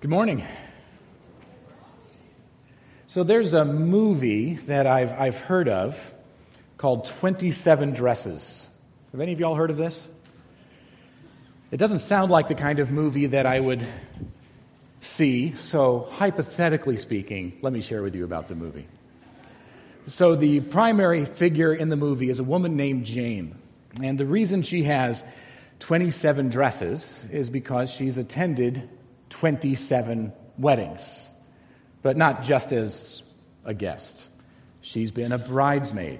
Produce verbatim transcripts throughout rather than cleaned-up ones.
Good morning. So there's a movie that I've I've heard of called twenty-seven Dresses. Have any of y'all heard of this? It doesn't sound like the kind of movie that I would see, so hypothetically speaking, let me share with you about the movie. So the primary figure in the movie is a woman named Jane, and the reason she has twenty-seven dresses is because she's attended twenty-seven weddings, but not just as a guest. She's been a bridesmaid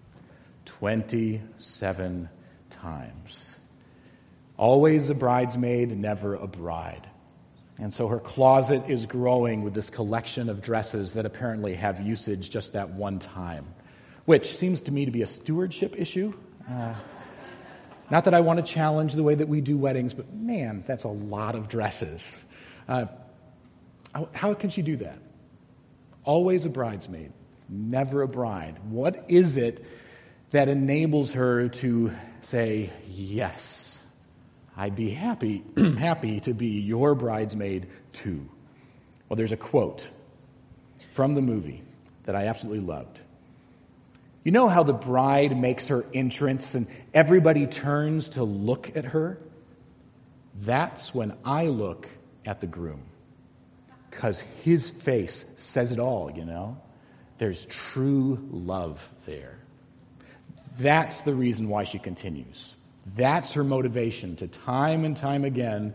twenty-seven times. Always a bridesmaid, never a bride. And so her closet is growing with this collection of dresses that apparently have usage just that one time, which seems to me to be a stewardship issue. Uh, not that I want to challenge the way that we do weddings, but man, that's a lot of dresses. Uh, how, how can she do that? Always a bridesmaid, never a bride. What is it that enables her to say, yes, I'd be happy, happy to be your bridesmaid too? Well, there's a quote from the movie that I absolutely loved. You know how the bride makes her entrance and everybody turns to look at her? That's when I look at the groom, because his face says it all, you know? There's true love there. That's the reason why she continues. That's her motivation to time and time again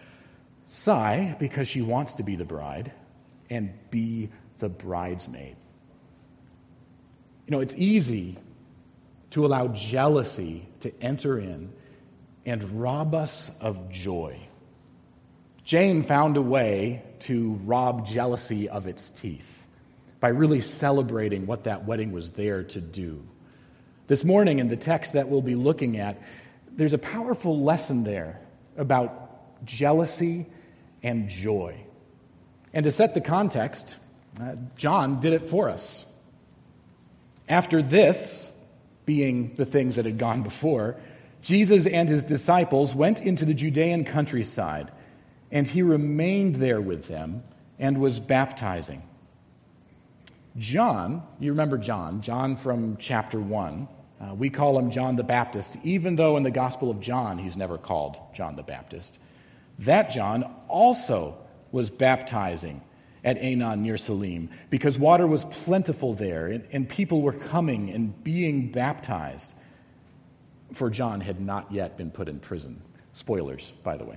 sigh because she wants to be the bride and be the bridesmaid. You know, it's easy to allow jealousy to enter in and rob us of joy. Jane found a way to rob jealousy of its teeth by really celebrating what that wedding was there to do. This morning in the text that we'll be looking at, there's a powerful lesson there about jealousy and joy. And to set the context, uh, John did it for us. After this, being the things that had gone before, Jesus and his disciples went into the Judean countryside, and he remained there with them and was baptizing. John, you remember John, John from chapter one. Uh, we call him John the Baptist, even though in the Gospel of John he's never called John the Baptist. That John also was baptizing at Aenon near Salim because water was plentiful there and, and people were coming and being baptized. For John had not yet been put in prison. Spoilers, by the way.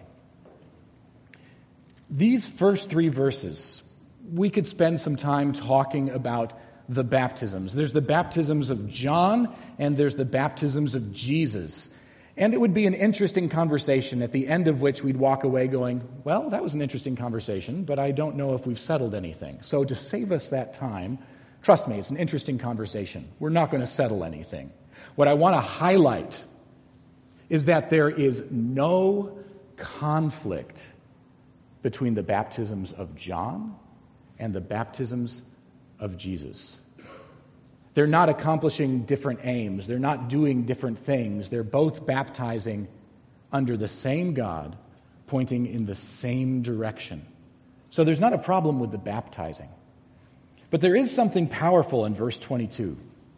These first three verses, we could spend some time talking about the baptisms. There's the baptisms of John, and there's the baptisms of Jesus. And it would be an interesting conversation at the end of which we'd walk away going, well, that was an interesting conversation, but I don't know if we've settled anything. So to save us that time, trust me, it's an interesting conversation. We're not going to settle anything. What I want to highlight is that there is no conflict between the baptisms of John and the baptisms of Jesus. They're not accomplishing different aims. They're not doing different things. They're both baptizing under the same God, pointing in the same direction. So there's not a problem with the baptizing. But there is something powerful in verse twenty-two.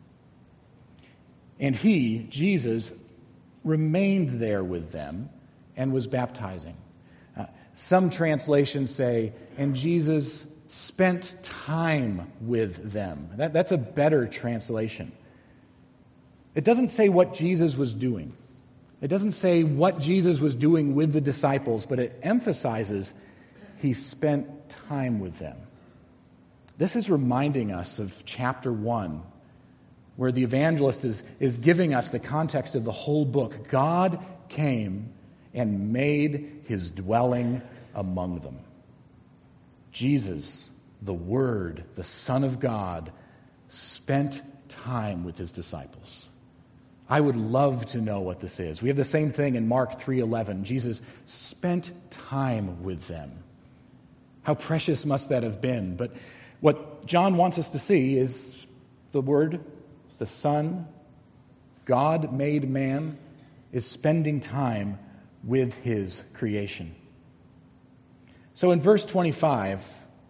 And he, Jesus, remained there with them and was baptizing. Uh, some translations say, and Jesus spent time with them. That, that's a better translation. It doesn't say what Jesus was doing. It doesn't say what Jesus was doing with the disciples, but it emphasizes he spent time with them. This is reminding us of chapter one, where the evangelist is, is giving us the context of the whole book. God came and made his dwelling among them. Jesus, the Word, the Son of God, spent time with his disciples. I would love to know what this is. We have the same thing in Mark three eleven. Jesus spent time with them. How precious must that have been? But what John wants us to see is the Word, the Son, God made man, is spending time with his creation. So in verse twenty-five,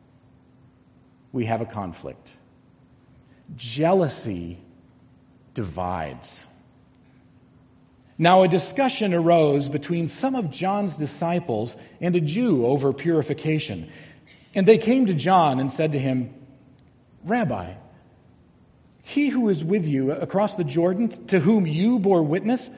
we have a conflict. Jealousy divides. Now a discussion arose between some of John's disciples and a Jew over purification. And they came to John and said to him, "Rabbi, he who is with you across the Jordan, to whom you bore witness,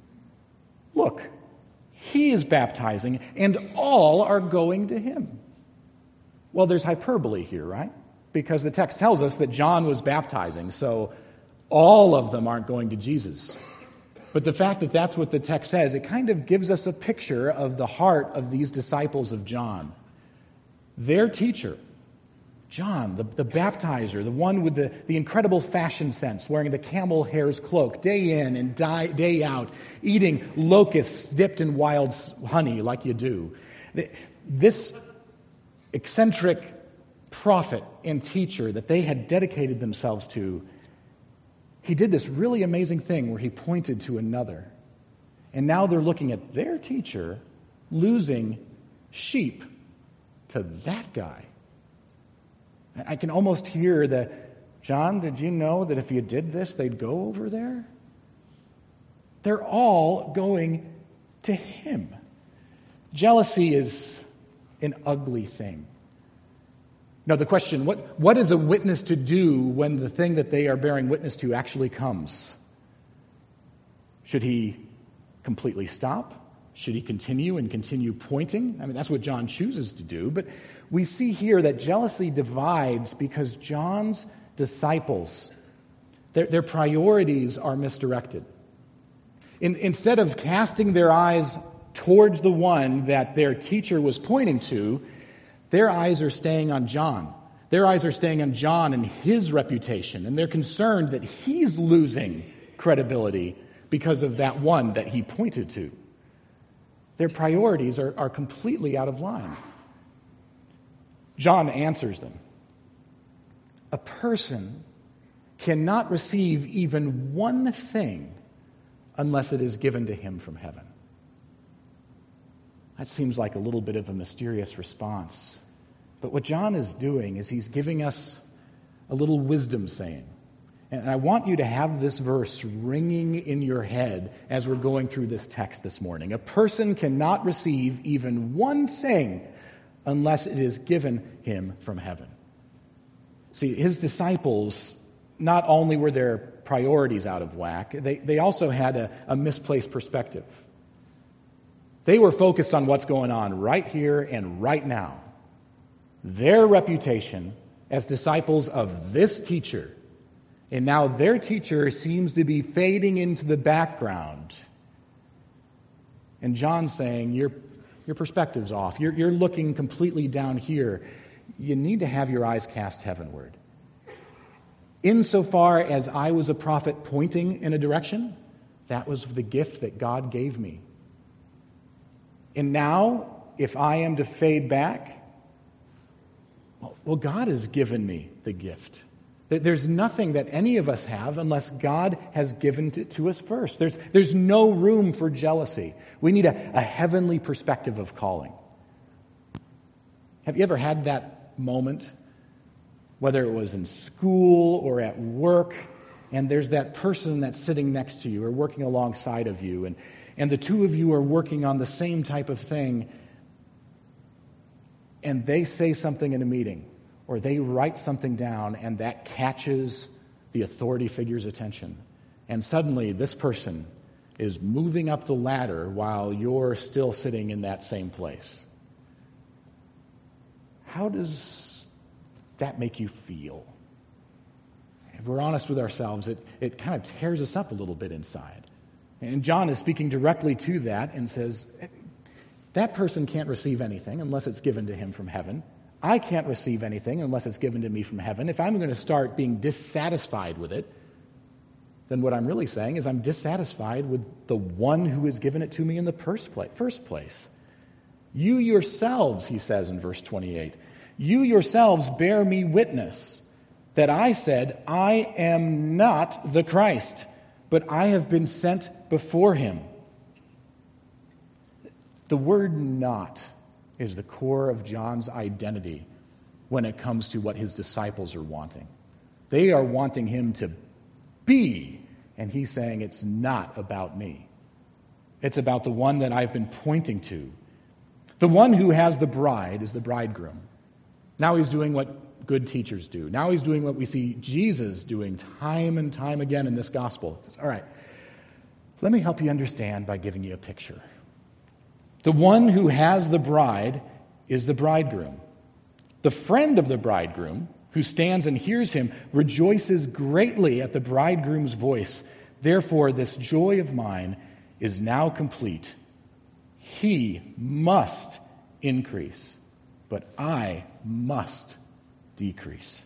look, he is baptizing, and all are going to him." Well, there's hyperbole here, right? Because the text tells us that John was baptizing, so all of them aren't going to Jesus. But the fact that that's what the text says, it kind of gives us a picture of the heart of these disciples of John. Their teacher, John, the, the baptizer, the one with the, the incredible fashion sense, wearing the camel hair's cloak day in and day, day out, eating locusts dipped in wild honey like you do. This eccentric prophet and teacher that they had dedicated themselves to, he did this really amazing thing where he pointed to another. And now they're looking at their teacher losing sheep to that guy. I can almost hear the, "John, did you know that if you did this, they'd go over there?" They're all going to him. Jealousy is an ugly thing. Now the question, what, what is a witness to do when the thing that they are bearing witness to actually comes? Should he completely stop? Should he continue and continue pointing? I mean, that's what John chooses to do. But we see here that jealousy divides because John's disciples, their, their priorities are misdirected. In, instead of casting their eyes towards the one that their teacher was pointing to, their eyes are staying on John. Their eyes are staying on John and his reputation, and they're concerned that he's losing credibility because of that one that he pointed to. Their priorities are, are completely out of line. John answers them. A person cannot receive even one thing unless it is given to him from heaven. That seems like a little bit of a mysterious response. But what John is doing is he's giving us a little wisdom saying. And I want you to have this verse ringing in your head as we're going through this text this morning. A person cannot receive even one thing unless it is given him from heaven. See, his disciples, not only were their priorities out of whack, they, they also had a, a misplaced perspective. They were focused on what's going on right here and right now. Their reputation as disciples of this teacher, and now their teacher seems to be fading into the background. And John's saying, your, your perspective's off. You're, you're looking completely down here. You need to have your eyes cast heavenward. Insofar as I was a prophet pointing in a direction, that was the gift that God gave me. And now, if I am to fade back, well, God has given me the gift. There's nothing that any of us have unless God has given it to us first. There's, there's no room for jealousy. We need a, a heavenly perspective of calling. Have you ever had that moment, whether it was in school or at work, and there's that person that's sitting next to you or working alongside of you, and And the two of you are working on the same type of thing, and they say something in a meeting, or they write something down, and that catches the authority figure's attention. And suddenly, this person is moving up the ladder while you're still sitting in that same place. How does that make you feel? If we're honest with ourselves, it, it kind of tears us up a little bit inside. And John is speaking directly to that and says, that person can't receive anything unless it's given to him from heaven. I can't receive anything unless it's given to me from heaven. If I'm going to start being dissatisfied with it, then what I'm really saying is I'm dissatisfied with the one who has given it to me in the first place. You yourselves, he says in verse twenty-eight, you yourselves bear me witness that I said, I am not the Christ, but I have been sent before him. The word not is the core of John's identity when it comes to what his disciples are wanting. They are wanting him to be, and he's saying it's not about me. It's about the one that I've been pointing to. The one who has the bride is the bridegroom. Now he's doing what good teachers do. Now he's doing what we see Jesus doing time and time again in this gospel. He says, all right, let me help you understand by giving you a picture. The one who has the bride is the bridegroom. The friend of the bridegroom, who stands and hears him, rejoices greatly at the bridegroom's voice. Therefore, this joy of mine is now complete. He must increase, but I must decrease.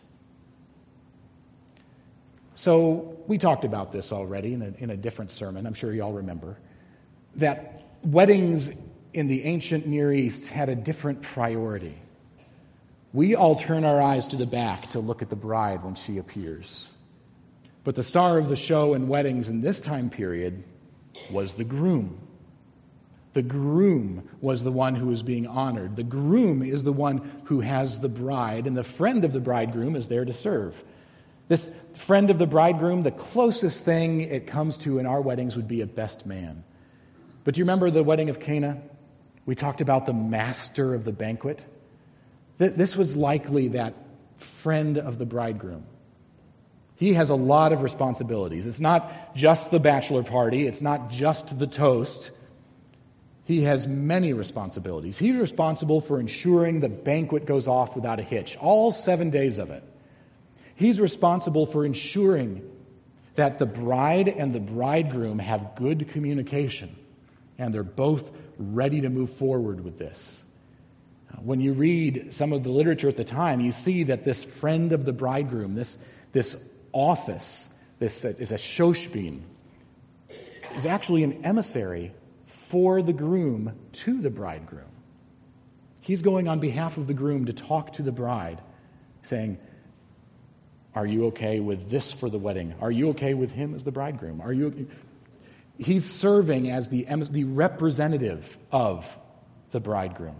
So we talked about this already in a, in a different sermon. I'm sure you all remember that weddings in the ancient Near East had a different priority. We all turn our eyes to the back to look at the bride when she appears. But the star of the show in weddings in this time period was the groom. The groom was the one who was being honored. The groom is the one who has the bride, and the friend of the bridegroom is there to serve. This friend of the bridegroom, the closest thing it comes to in our weddings would be a best man. But do you remember the wedding of Cana? We talked about the master of the banquet. This was likely that friend of the bridegroom. He has a lot of responsibilities. It's not just the bachelor party. It's not just the toast. He has many responsibilities. He's responsible for ensuring the banquet goes off without a hitch, all seven days of it. He's responsible for ensuring that the bride and the bridegroom have good communication, and they're both ready to move forward with this. When you read some of the literature at the time, you see that this friend of the bridegroom, this, this office, this uh, is a shoshbin, is actually an emissary for the groom to the bridegroom. He's going on behalf of the groom to talk to the bride, saying, are you okay with this for the wedding? Are you okay with him as the bridegroom? Are you? He's serving as the, the representative of the bridegroom.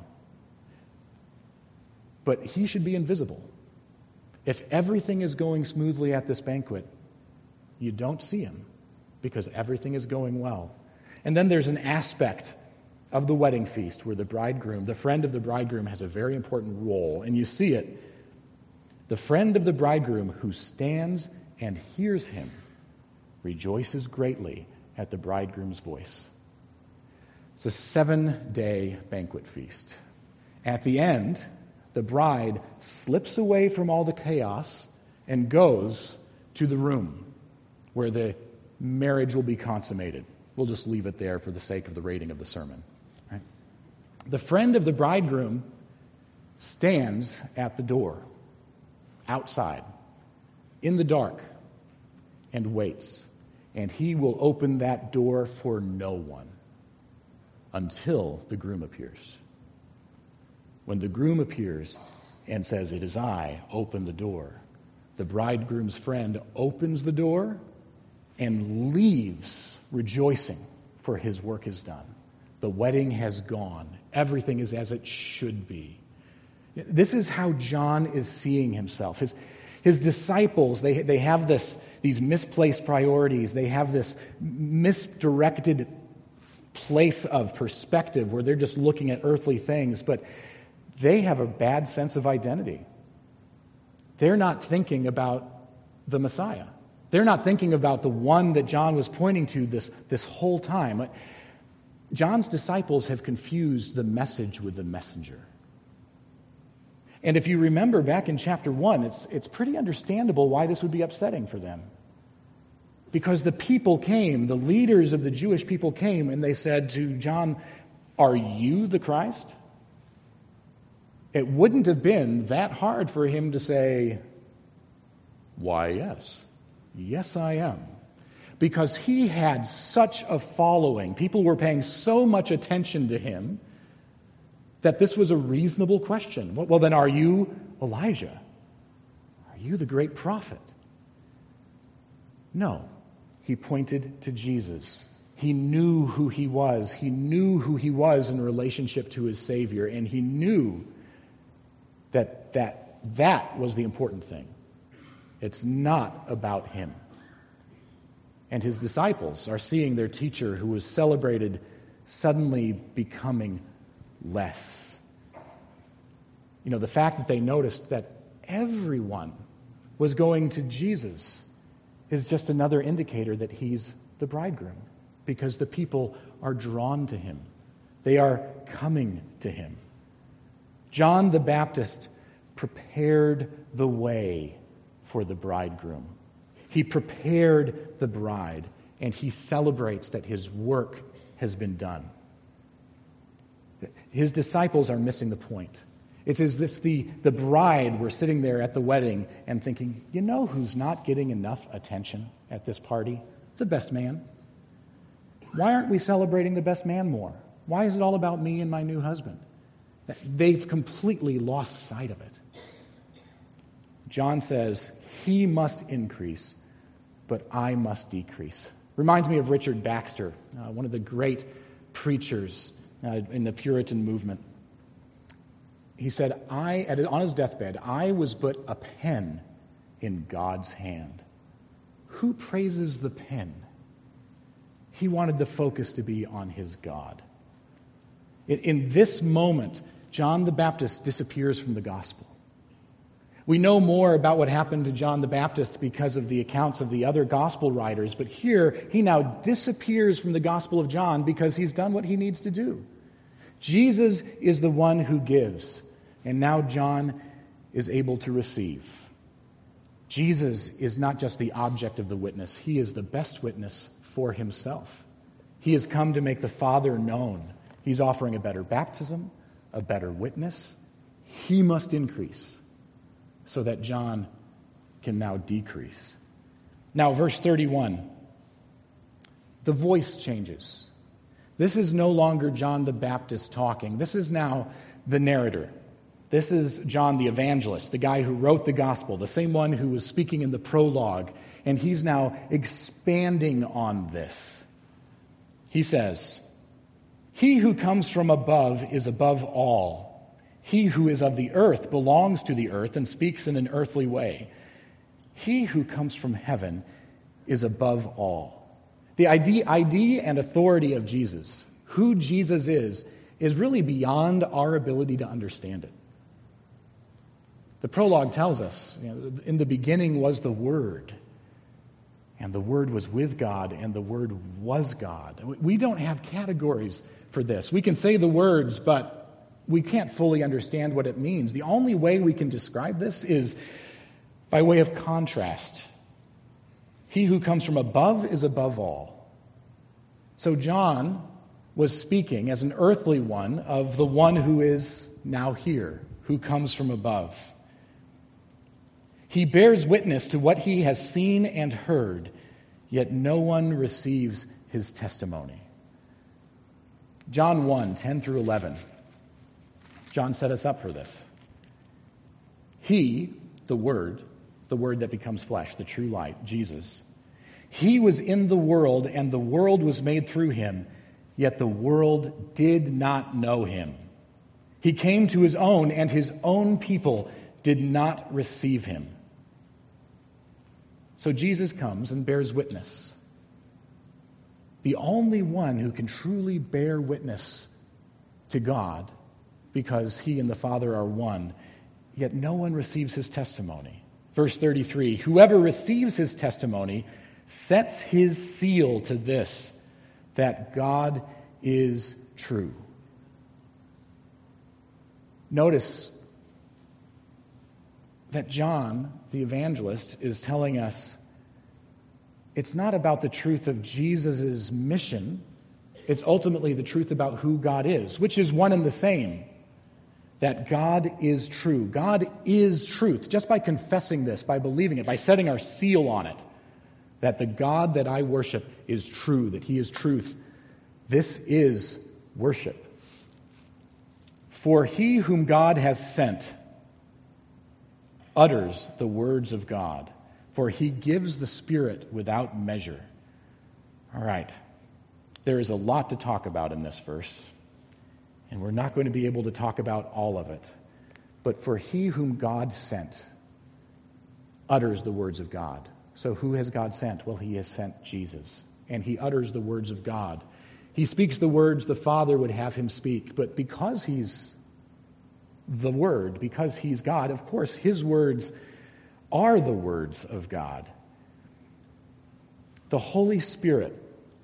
But he should be invisible. If everything is going smoothly at this banquet, you don't see him because everything is going well. And then there's an aspect of the wedding feast where the bridegroom, the friend of the bridegroom, has a very important role. And you see it. The friend of the bridegroom who stands and hears him rejoices greatly at the bridegroom's voice. It's a seven-day banquet feast. At the end, the bride slips away from all the chaos and goes to the room where the marriage will be consummated. We'll just leave it there for the sake of the rating of the sermon. Right? The friend of the bridegroom stands at the door, outside, in the dark, and waits. And he will open that door for no one until the groom appears. When the groom appears and says, it is I, open the door, the bridegroom's friend opens the door and leaves rejoicing, for his work is done. The wedding has gone. Everything is as it should be. This is how John is seeing himself. His, his disciples, they, they have this, these misplaced priorities. They have this misdirected place of perspective where they're just looking at earthly things, but they have a bad sense of identity. They're not thinking about the Messiah. They're not thinking about the one that John was pointing to this, this whole time. John's disciples have confused the message with the messenger. And if you remember back in chapter one, it's, it's pretty understandable why this would be upsetting for them. Because the people came, the leaders of the Jewish people came, and they said to John, are you the Christ? It wouldn't have been that hard for him to say, why, yes. Yes, I am. Because he had such a following. People were paying so much attention to him that this was a reasonable question. Well, then, are you Elijah? Are you the great prophet? No. He pointed to Jesus. He knew who he was. He knew who he was in relationship to his Savior, and he knew that that, that was the important thing. It's not about him. And his disciples are seeing their teacher, who was celebrated, suddenly becoming less. You know, the fact that they noticed that everyone was going to Jesus is just another indicator that he's the bridegroom, because the people are drawn to him. They are coming to him. John the Baptist prepared the way for the bridegroom. He prepared the bride, and he celebrates that his work has been done. His disciples are missing the point. It's as if the, the bride were sitting there at the wedding and thinking, you know who's not getting enough attention at this party? The best man. Why aren't we celebrating the best man more? Why is it all about me and my new husband? They've completely lost sight of it. John says, he must increase, but I must decrease. Reminds me of Richard Baxter, uh, one of the great preachers uh, in the Puritan movement. He said, I, at, on his deathbed, I was but a pen in God's hand. Who praises the pen? He wanted the focus to be on his God. In, in this moment, John the Baptist disappears from the gospel. We know more about what happened to John the Baptist because of the accounts of the other gospel writers, but here he now disappears from the Gospel of John because he's done what he needs to do. Jesus is the one who gives, and now John is able to receive. Jesus is not just the object of the witness, he is the best witness for himself. He has come to make the Father known. He's offering a better baptism, a better witness. He must increase so that John can now decrease. Now, verse thirty-one, the voice changes. This is no longer John the Baptist talking. This is now the narrator. This is John the evangelist, the guy who wrote the gospel, the same one who was speaking in the prologue, and he's now expanding on this. He says, he who comes from above is above all. He who is of the earth belongs to the earth and speaks in an earthly way. He who comes from heaven is above all. The idea, idea and authority of Jesus, who Jesus is, is really beyond our ability to understand it. The prologue tells us, you know, in the beginning was the Word, and the Word was with God, and the Word was God. We don't have categories for this. We can say the words, but we can't fully understand what it means. The only way we can describe this is by way of contrast. He who comes from above is above all. So John was speaking as an earthly one of the one who is now here, who comes from above. He bears witness to what he has seen and heard, yet no one receives his testimony. John one, ten through eleven. John set us up for this. He, the Word, the Word that becomes flesh, the true light, Jesus, he was in the world, and the world was made through him, yet the world did not know him. He came to his own, and his own people did not receive him. So Jesus comes and bears witness. The only one who can truly bear witness to God, because he and the Father are one, yet no one receives his testimony. Verse thirty-three, whoever receives his testimony sets his seal to this, that God is true. Notice that John, the evangelist, is telling us it's not about the truth of Jesus' mission. It's ultimately the truth about who God is, which is one and the same. That God is true. God is truth. Just by confessing this, by believing it, by setting our seal on it, that the God that I worship is true, that he is truth. This is worship. For he whom God has sent utters the words of God, for he gives the Spirit without measure. All right. There is a lot to talk about in this verse, and we're not going to be able to talk about all of it. But for he whom God sent utters the words of God. So who has God sent? Well, he has sent Jesus, and he utters the words of God. He speaks the words the Father would have him speak, but because he's the Word, because he's God, of course, his words are the words of God. The Holy Spirit,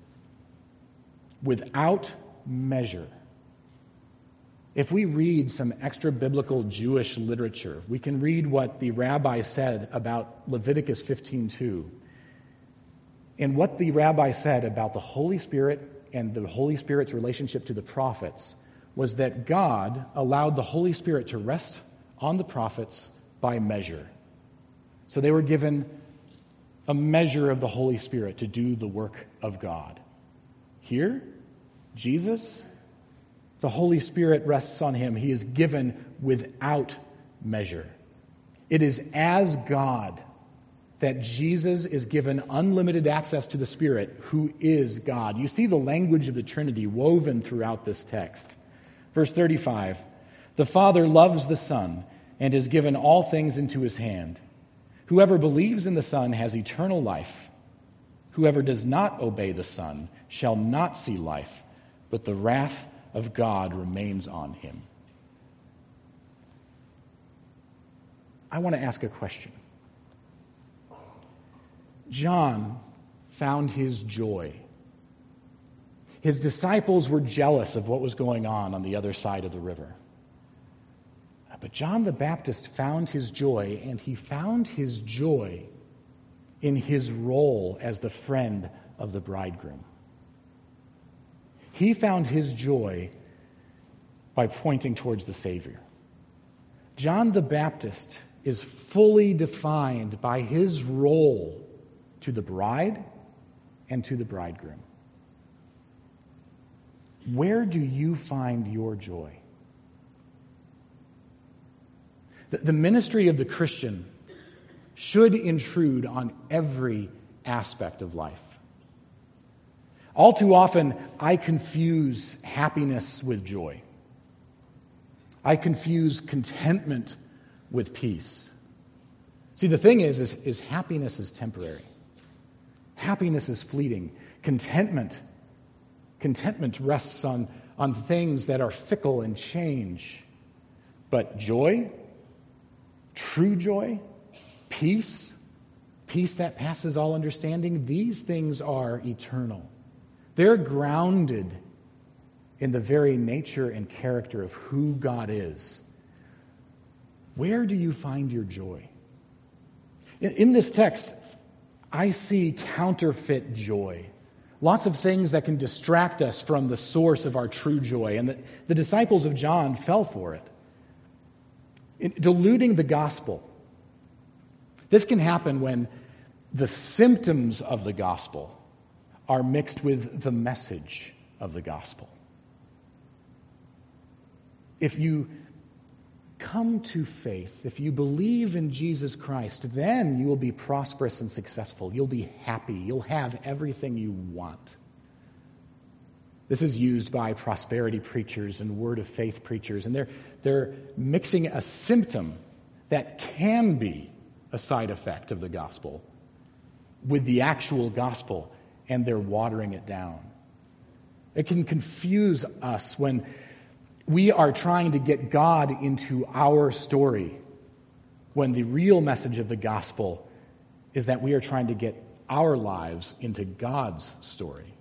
without measure. If we read some extra biblical Jewish literature, we can read what the rabbi said about Leviticus fifteen two. And what the rabbi said about the Holy Spirit and the Holy Spirit's relationship to the prophets was that God allowed the Holy Spirit to rest on the prophets by measure. So they were given a measure of the Holy Spirit to do the work of God. Here, Jesus, the Holy Spirit rests on him. He is given without measure. It is as God that Jesus is given unlimited access to the Spirit, who is God. You see the language of the Trinity woven throughout this text. Verse thirty-five, the Father loves the Son and has given all things into his hand. Whoever believes in the Son has eternal life. Whoever does not obey the Son shall not see life, but the wrath of God remains on him. I want to ask a question. John found his joy. His disciples were jealous of what was going on on the other side of the river. But John the Baptist found his joy, and he found his joy in his role as the friend of the bridegroom. He found his joy by pointing towards the Savior. John the Baptist is fully defined by his role to the bride and to the bridegroom. Where do you find your joy? The, the ministry of the Christian should intrude on every aspect of life. All too often, I confuse happiness with joy. I confuse contentment with peace. See, the thing is, is, is happiness is temporary. Happiness is fleeting. Contentment, contentment rests on, on things that are fickle and change. But joy, true joy, peace, peace that passes all understanding, these things are eternal. They're grounded in the very nature and character of who God is. Where do you find your joy? In, in this text, I see counterfeit joy. Lots of things that can distract us from the source of our true joy. And the, the disciples of John fell for it. In diluting the gospel. This can happen when the symptoms of the gospel are mixed with the message of the gospel. If you come to faith, if you believe in Jesus Christ, then you will be prosperous and successful. You'll be happy. You'll have everything you want. This is used by prosperity preachers and word of faith preachers, and they're, they're mixing a symptom that can be a side effect of the gospel with the actual gospel, and they're watering it down. It can confuse us when we are trying to get God into our story, when the real message of the gospel is that we are trying to get our lives into God's story.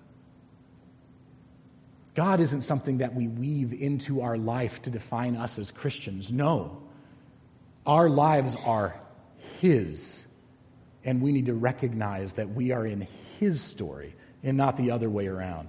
God isn't something that we weave into our life to define us as Christians. No. Our lives are His, and we need to recognize that we are in His story and not the other way around.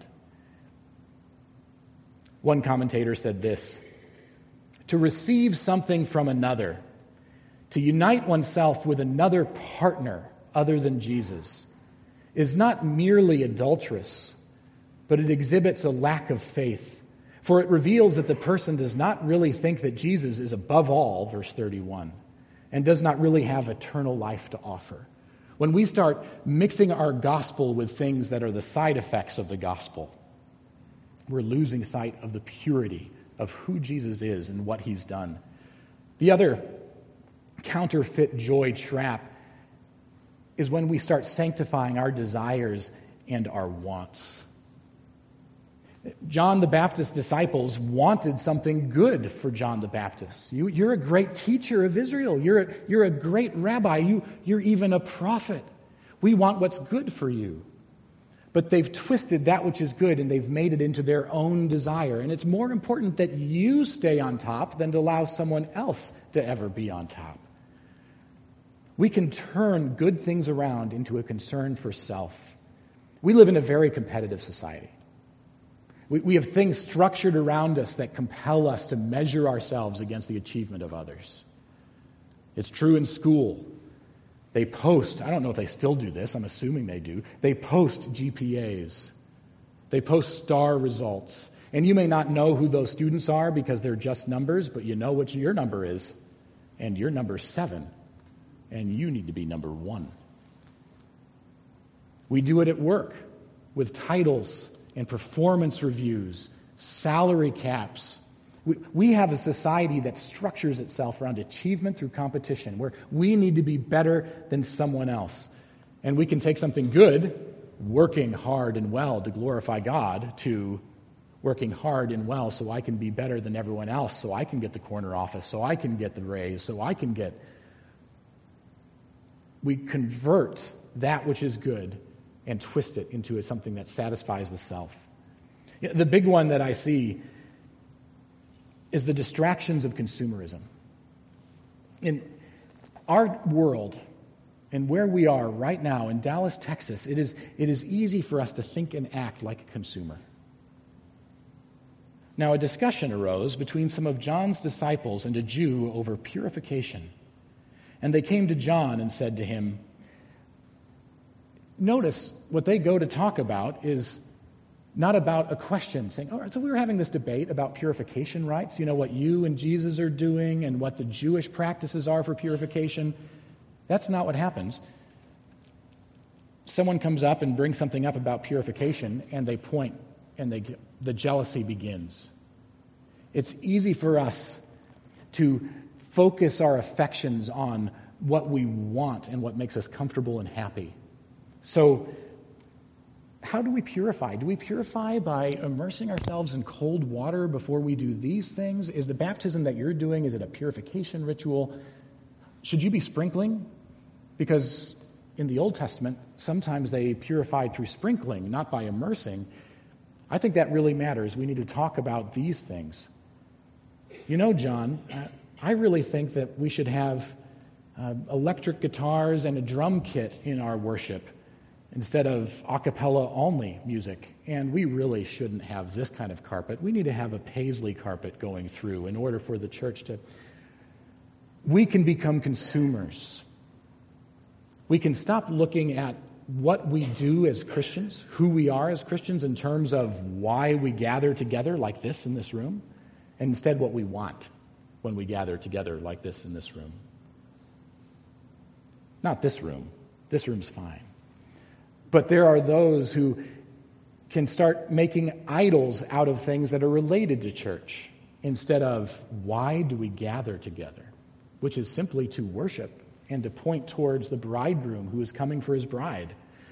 One commentator said this: to receive something from another, to unite oneself with another partner other than Jesus, is not merely adulterous, but it exhibits a lack of faith. For it reveals that the person does not really think that Jesus is above all, verse thirty-one, and does not really have eternal life to offer. When we start mixing our gospel with things that are the side effects of the gospel, we're losing sight of the purity of who Jesus is and what he's done. The other counterfeit joy trap is when we start sanctifying our desires and our wants. John the Baptist's disciples wanted something good for John the Baptist. You, you're a great teacher of Israel. You're a, you're a great rabbi. You, you're even a prophet. We want what's good for you. But they've twisted that which is good and they've made it into their own desire. And it's more important that you stay on top than to allow someone else to ever be on top. We can turn good things around into a concern for self. We live in a very competitive society. We, we have things structured around us that compel us to measure ourselves against the achievement of others. It's true in school. They post, I don't know if they still do this, I'm assuming they do, they post G P As. They post star results. And you may not know who those students are because they're just numbers, but you know what your number is. And your number's seven. And you need to be number one. We do it at work with titles and performance reviews, salary caps. We, we have a society that structures itself around achievement through competition, where we need to be better than someone else. And we can take something good, working hard and well to glorify God, to working hard and well so I can be better than everyone else, so I can get the corner office, so I can get the raise, so I can get... We convert that which is good and twist it into something that satisfies the self. The big one that I see is the distractions of consumerism. In our world, and where we are right now in Dallas, Texas, it is, it is easy for us to think and act like a consumer. Now, a discussion arose between some of John's disciples and a Jew over purification. And they came to John and said to him, notice what they go to talk about is not about a question, saying, all right, so we were having this debate about purification rites, you know, what you and Jesus are doing and what the Jewish practices are for purification. That's not what happens. Someone comes up and brings something up about purification, and they point, and they the jealousy begins. It's easy for us to focus our affections on what we want and what makes us comfortable and happy. So, how do we purify? Do we purify by immersing ourselves in cold water before we do these things? Is the baptism that you're doing, is it a purification ritual? Should you be sprinkling? Because in the Old Testament, sometimes they purified through sprinkling, not by immersing. I think that really matters. We need to talk about these things. You know, John, I really think that we should have uh, electric guitars and a drum kit in our worship instead of a cappella only music. And we really shouldn't have this kind of carpet. We need to have a paisley carpet going through in order for the church to... We can become consumers. We can stop looking at what we do as Christians, who we are as Christians in terms of why we gather together like this in this room, and instead what we want when we gather together like this in this room. Not this room. This room's fine. But there are those who can start making idols out of things that are related to church instead of why do we gather together, which is simply to worship and to point towards the bridegroom who is coming for his bride.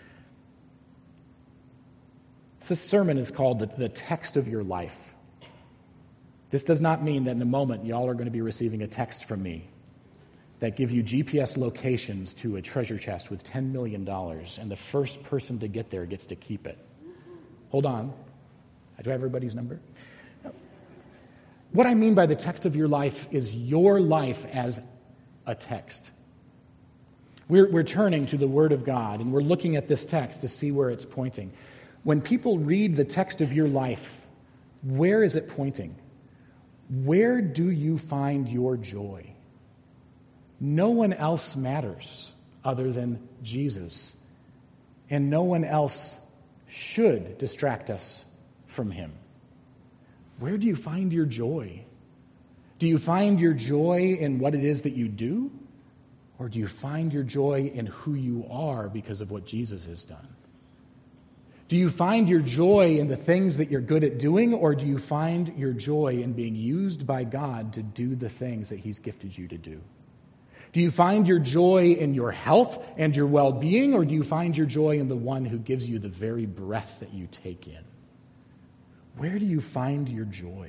This sermon is called the, the text of your life. This does not mean that in a moment y'all are going to be receiving a text from me that give you G P S locations to a treasure chest with ten million dollars, and the first person to get there gets to keep it. Hold on. Do I have everybody's number? No. What I mean by the text of your life is your life as a text. We're, we're turning to the Word of God, and we're looking at this text to see where it's pointing. When people read the text of your life, where is it pointing? Where do you find your joy? No one else matters other than Jesus, and no one else should distract us from him. Where do you find your joy? Do you find your joy in what it is that you do? Or do you find your joy in who you are because of what Jesus has done? Do you find your joy in the things that you're good at doing, or do you find your joy in being used by God to do the things that he's gifted you to do? Do you find your joy in your health and your well-being, or do you find your joy in the one who gives you the very breath that you take in? Where do you find your joy?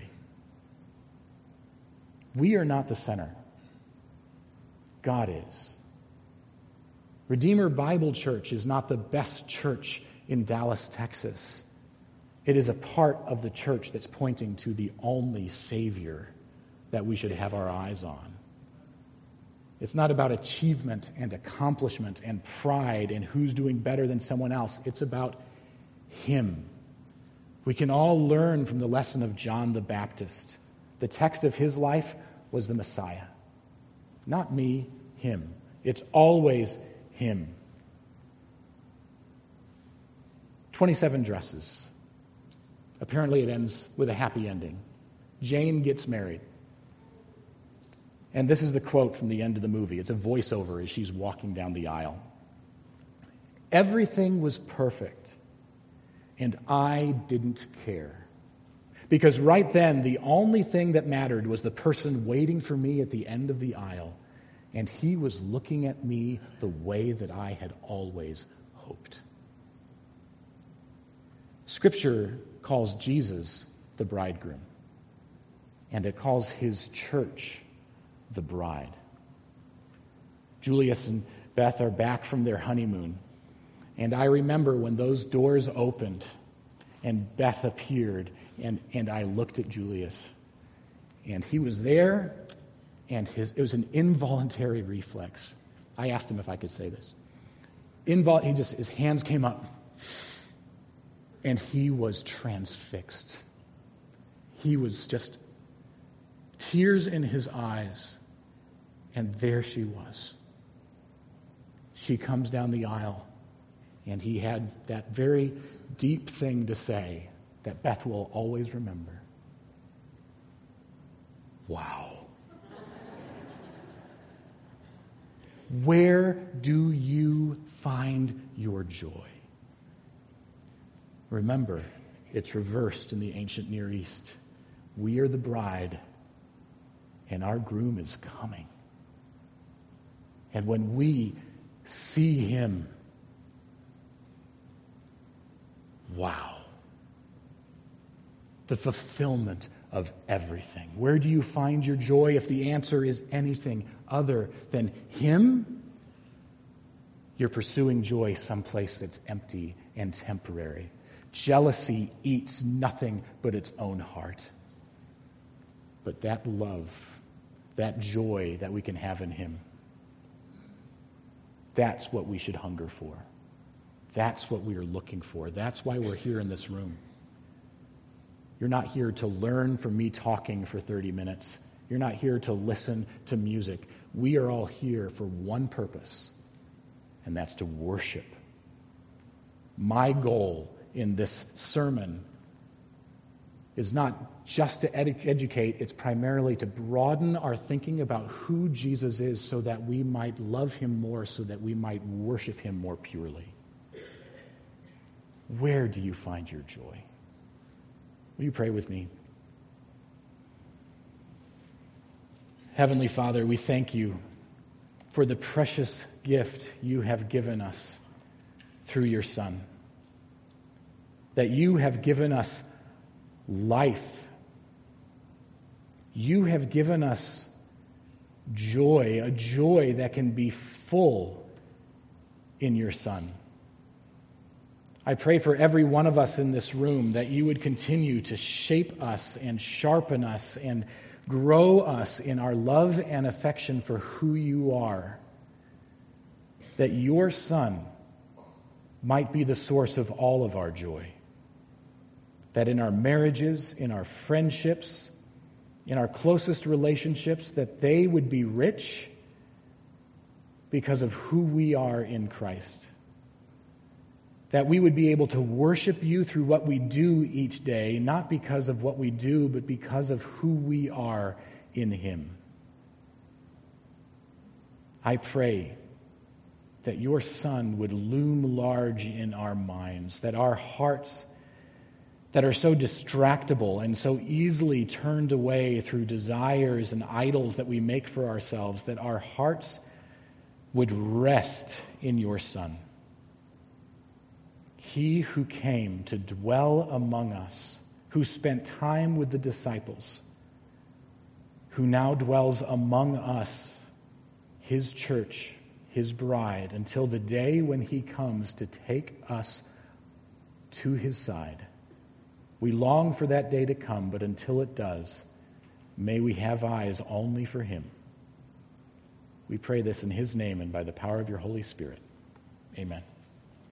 We are not the center. God is. Redeemer Bible Church is not the best church in Dallas, Texas. It is a part of the church that's pointing to the only Savior that we should have our eyes on. It's not about achievement and accomplishment and pride and who's doing better than someone else. It's about him. We can all learn from the lesson of John the Baptist. The text of his life was the Messiah. Not me, him. It's always him. twenty-seven dresses. Apparently it ends with a happy ending. Jane gets married. And this is the quote from the end of the movie. It's a voiceover as she's walking down the aisle. Everything was perfect, and I didn't care. Because right then, the only thing that mattered was the person waiting for me at the end of the aisle, and he was looking at me the way that I had always hoped. Scripture calls Jesus the bridegroom, and it calls his church the bride. Julius and Beth are back from their honeymoon, and I remember when those doors opened and Beth appeared, and, and I looked at Julius, and he was there, and his it was an involuntary reflex. I asked him if I could say this. Invol- he just his hands came up, and he was transfixed. He was just tears in his eyes, and there she was. She comes down the aisle, and he had that very deep thing to say that Beth will always remember. Wow. Where do you find your joy? Remember, it's reversed in the ancient Near East. We are the bride, and our groom is coming. And when we see him, wow, the fulfillment of everything. Where do you find your joy if the answer is anything other than him? You're pursuing joy someplace that's empty and temporary. Jealousy eats nothing but its own heart. But that love, that joy that we can have in him, that's what we should hunger for. That's what we are looking for. That's why we're here in this room. You're not here to learn from me talking for thirty minutes. You're not here to listen to music. We are all here for one purpose, and that's to worship. My goal in this sermon is not just to edu- educate, it's primarily to broaden our thinking about who Jesus is so that we might love him more, so that we might worship him more purely. Where do you find your joy? Will you pray with me? Heavenly Father, we thank you for the precious gift you have given us through your Son. That you have given us life. You have given us joy, a joy that can be full in your Son. I pray for every one of us in this room that you would continue to shape us and sharpen us and grow us in our love and affection for who you are. That your Son might be the source of all of our joy. That in our marriages, in our friendships, in our closest relationships, that they would be rich because of who we are in Christ. That we would be able to worship you through what we do each day, not because of what we do, but because of who we are in him. I pray that your Son would loom large in our minds, that our hearts that are so distractible and so easily turned away through desires and idols that we make for ourselves, that our hearts would rest in your Son. He who came to dwell among us, who spent time with the disciples, who now dwells among us, his church, his bride, until the day when he comes to take us to his side. We long for that day to come, but until it does, may we have eyes only for him. We pray this in his name and by the power of your Holy Spirit. Amen.